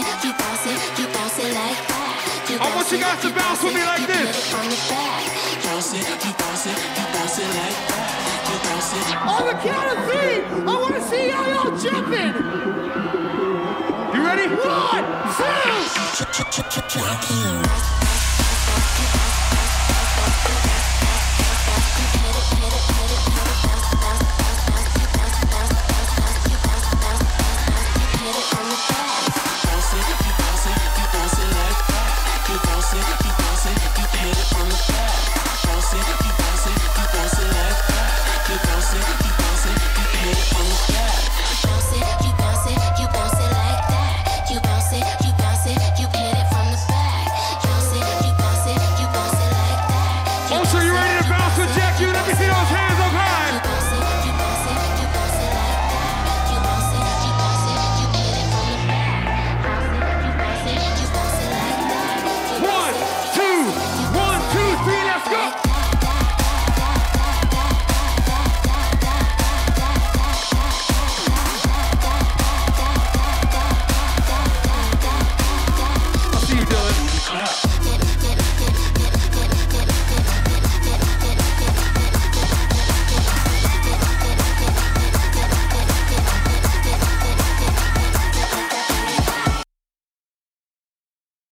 I want you guys to bounce with me like this. On the count of 3, I want to see y'all jumping. You ready? 1, 2.